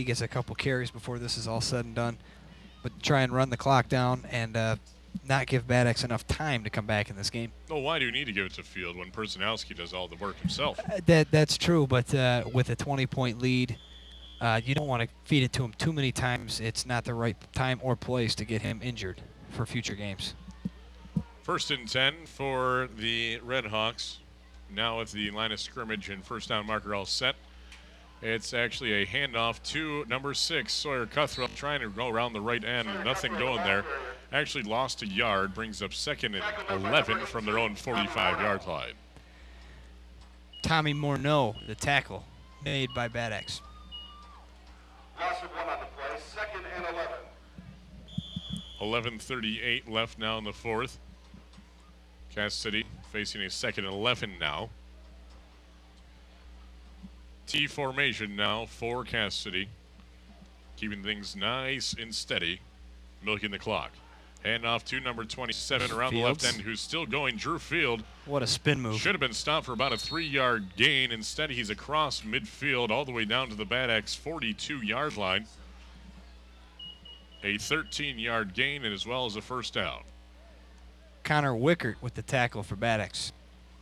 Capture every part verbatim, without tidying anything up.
he gets a couple carries before this is all said and done. But try and run the clock down and uh, not give Bad Axe enough time to come back in this game. Well, why do you need to give it to Field when Personalski does all the work himself? Uh, that That's true, but uh, with a twenty-point lead, uh, you don't want to feed it to him too many times. It's not the right time or place to get him injured for future games. First and ten for the Red Hawks. Now with the line of scrimmage and first down marker all set. It's actually a handoff to number six, Sawyer Cuthrell, trying to go around the right end. Nothing going there. Actually lost a yard, brings up second and eleven from their own forty-five-yard line. Tommy Morneau, the tackle, made by Bad Axe. Loss of one on the play, second and eleven. eleven thirty-eight left now in the fourth. Cass City facing a second and eleven now. T formation now for Cass City. Keeping things nice and steady. Milking the clock. Hand off to number twenty-seven around Fields. the left end, who's still going. Drew Field. What a spin move. Should have been stopped for about a three-yard gain. Instead, he's across midfield all the way down to the Bad Axe forty-two-yard line. A thirteen-yard gain and as well as a first down. Connor Wickert with the tackle for Bad Axe.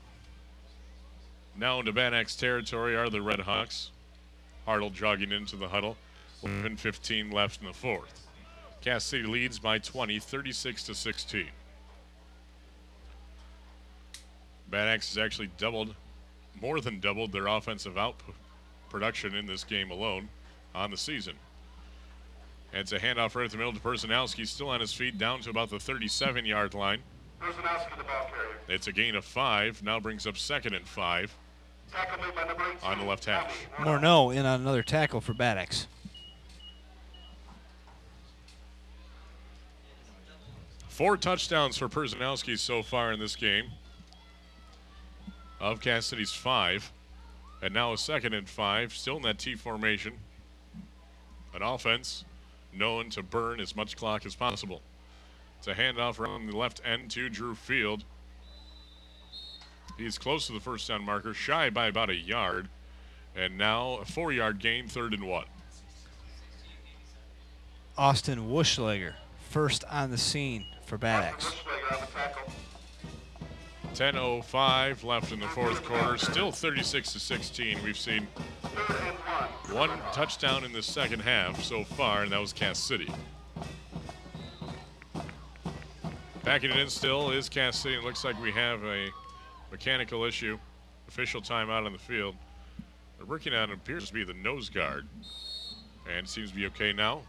Now into Bad Axe territory are the Red Hawks. Hartle jogging into the huddle. eleven fifteen left in the fourth. Cass City leads by twenty, thirty-six to sixteen. Bad Axe has actually doubled, more than doubled their offensive output production in this game alone on the season. And it's a handoff right at the middle to Personalski, still on his feet, down to about the thirty-seven-yard line. Personalski, the ball carrier. It's a gain of five, now brings up second and five Tackle made by number eighteen. on the left hash. Morneau in on another tackle for Bad Axe. Four touchdowns for Personalski so far in this game. Of Cass City's five. And now a second and five, still in that T formation. An offense known to burn as much clock as possible. It's a handoff around the left end to Drew Field. He's close to the first down marker, shy by about a yard. And now a four-yard gain, third and one. Austin Wuschlager, first on the scene for Bad Axe. ten oh five left in the fourth quarter, still thirty-six to sixteen. We've seen one touchdown in the second half so far, and that was Cass City. Backing it in still is Cass City. It looks like we have a mechanical issue. Official timeout on the field. They're working on it appears to be the nose guard. And seems to be okay now.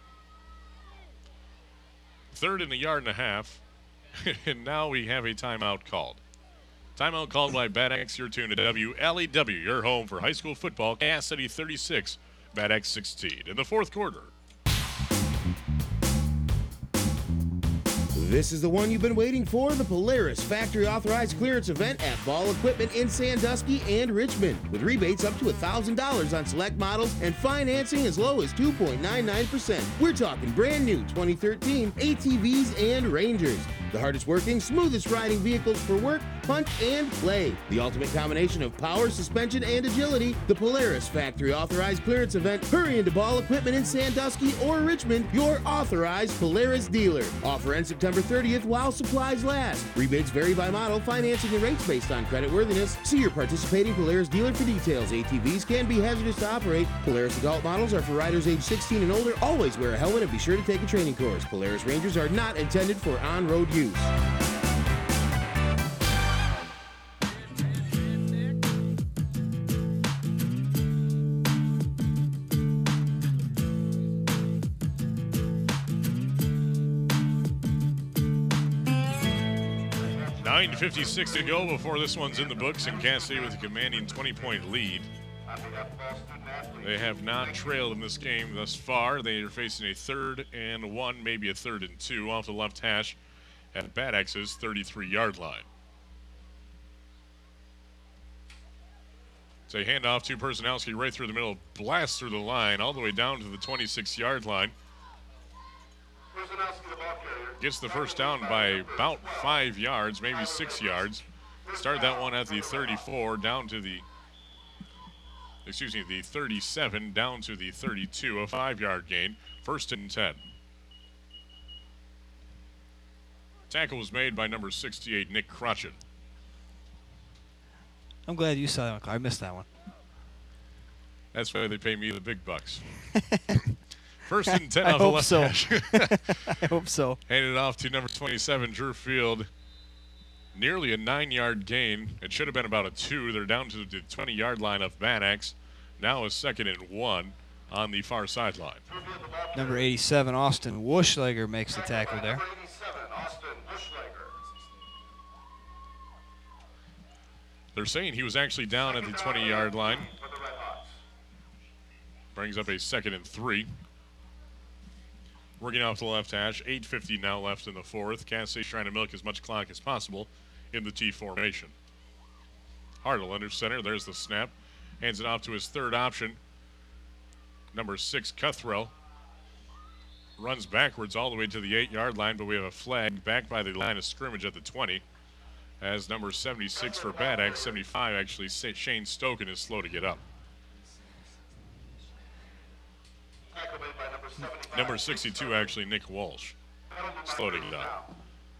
Third and a yard and a half. And now we have a timeout called. Timeout called by Bad Axe. You're tuned to W L E W, your home for high school football. Cass City thirty-six, Bad Axe sixteen. In the fourth quarter. This is the one you've been waiting for, the Polaris Factory Authorized Clearance Event at Ball Equipment in Sandusky and Richmond, with rebates up to one thousand dollars on select models and financing as low as two point nine nine percent. We're talking brand new twenty thirteen A T Vs and Rangers. The hardest working, smoothest riding vehicles for work, hunt, and play. The ultimate combination of power, suspension, and agility. The Polaris Factory Authorized Clearance Event. Hurry into Ball Equipment in Sandusky or Richmond, your authorized Polaris dealer. Offer ends September thirtieth while supplies last. Rebates vary by model, financing and rates based on creditworthiness. See your participating Polaris dealer for details. A T Vs can be hazardous to operate. Polaris adult models are for riders age sixteen and older. Always wear a helmet and be sure to take a training course. Polaris Rangers are not intended for on-road use. nine fifty-six to go before this one's in the books, and Cass City with a commanding twenty-point lead. They have not trailed in this game thus far. They are facing a third and one, maybe a third and two off the left hash at Bad Axe's thirty-three-yard line. It's a handoff to Personalski right through the middle, blast through the line all the way down to the twenty-six-yard line. Gets the first down by about five yards, maybe six yards. Started that one at the thirty-four, down to the excuse me, the thirty-seven down to the thirty-two, a five-yard gain, first and ten. Tackle was made by number sixty-eight, Nick Crotchet. I'm glad you saw that one, Clark. I missed that one. That's why they pay me the big bucks. First and ten I off the hope left so. hash. I hope so. Handed off to number twenty-seven, Drew Field. Nearly a nine-yard gain. It should have been about a two. They're down to the twenty-yard line of Bad Axe. Now a second and one on the far sideline. Number eighty-seven, Austin Wuschlager makes the tackle there. Number eighty-seven, Austin Bushleger. They're saying he was actually down at the twenty-yard line. For the Red Hawks. Brings up a second and three. Working off the left hash. eight fifty now left in the fourth. Cass City's trying to milk as much clock as possible in the T formation. Hartle under center. There's the snap. Hands it off to his third option. Number six, Cuthrell. Runs backwards all the way to the eight-yard line, but we have a flag back by the line of scrimmage at the twenty. As number seventy-six for Bad Axe, seventy-five actually, Shane Stoken is slow to get up. Tackle made by number seventy-five. Number sixty-two, actually, Nick Walsh. Penalty marker Slow to is get now. up.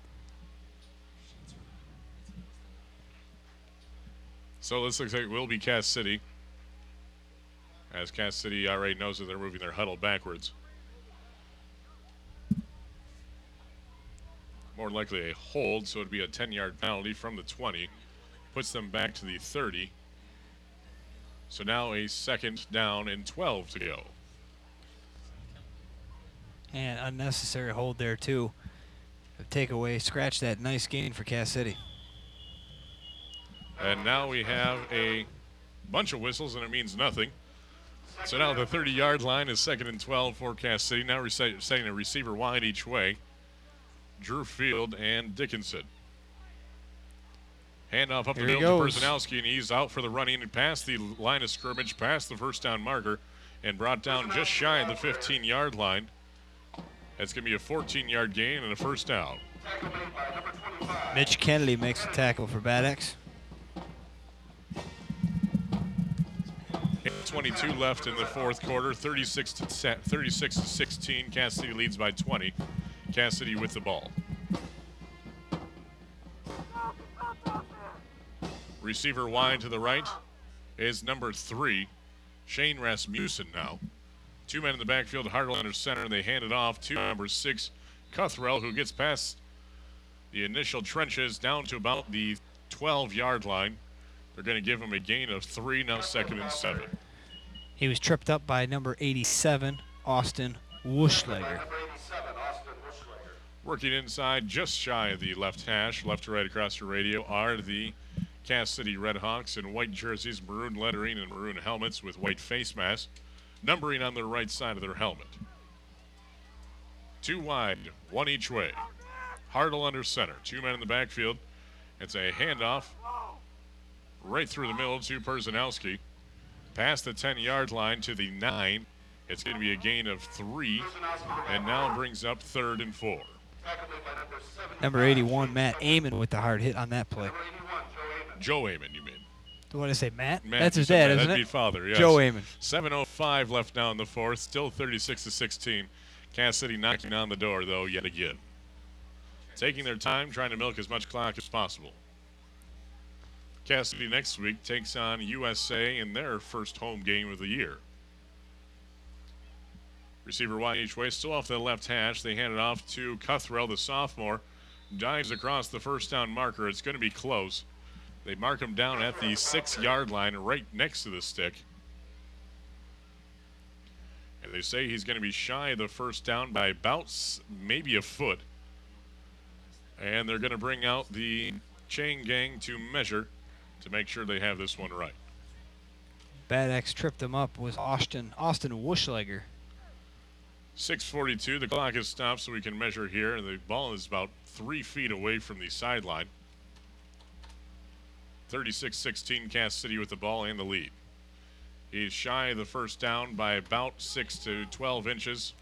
So this looks like it will be Cass City, as Cass City already knows that they're moving their huddle backwards. More likely a hold, so it'd be a ten-yard penalty from the twenty. Puts them back to the thirty. So now a second down and twelve to go. And unnecessary hold there, too. Take away, scratch that nice gain for Cass City. And now we have a bunch of whistles, and it means nothing. So now the thirty-yard line is second and twelve for Cass City. Now we're setting a receiver wide each way. Drew Field and Dickinson. Handoff up the Here he middle to goes. Personalski, and he's out for the running and past the line of scrimmage, past the first down marker, and brought down just shy of the fifteen-yard line. That's going to be a fourteen-yard gain and a first down. Tackle made by number twenty-five. Mitch Kennedy makes the tackle for Bad Axe. twenty-two left in the fourth quarter, thirty-six to thirty-six to sixteen. Cass City leads by twenty. Cass City with the ball. Receiver wide to the right is number three, Shane Rasmussen now. Two men in the backfield, Hartle under center, and they hand it off to number six, Cuthrell, who gets past the initial trenches down to about the twelve-yard line. They're going to give him a gain of three, now second and seven. He was tripped up by number eighty-seven, Austin Wuschlager. Number eighty-seven, Austin Bushleger. Working inside, just shy of the left hash, left to right across your radio, are the Cass City Red Hawks in white jerseys, maroon lettering, and maroon helmets with white face masks, numbering on the right side of their helmet. Two wide, one each way. Hartle under center, two men in the backfield. It's a handoff right through the middle to Personalski. Past the ten-yard line to the nine. It's going to be a gain of three, and now brings up third and four. Tackle made by number seventy-five. Number eighty-one, Matt Amon with the hard hit on that play. Number eighty-one, Joe Amon. Joe Amon, you mean? Do you want to say Matt? Matt, That's you his said dad, that. isn't That'd it? be father, yes. Joe Amon. seven oh five left now in the fourth. Still thirty-six to sixteen. Cass City knocking on the door, though, yet again. Taking their time, trying to milk as much clock as possible. Cass City next week takes on U S A in their first home game of the year. Receiver wide each way, still off the left hash. They hand it off to Cuthrell, the sophomore. Dives across the first down marker. It's going to be close. They mark him down at the six-yard line right next to the stick. And they say he's going to be shy of the first down by about s- maybe a foot. And they're going to bring out the chain gang to measure to make sure they have this one right. Bad Axe tripped him up was Austin Austin Wuschlager. six forty-two, the clock is stopped so we can measure here. And the ball is about three feet away from the sideline. thirty-six sixteen, Cass City with the ball and the lead. He's shy of the first down by about six to twelve inches.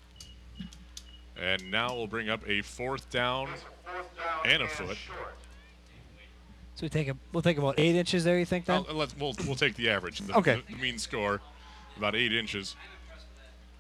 And now we'll bring up a fourth down Fourth down and a foot. short. So we take a, we'll take about eight inches there. You think then? I'll- let's, we'll, we'll take the average. The, Okay. The, the mean score, about eight inches.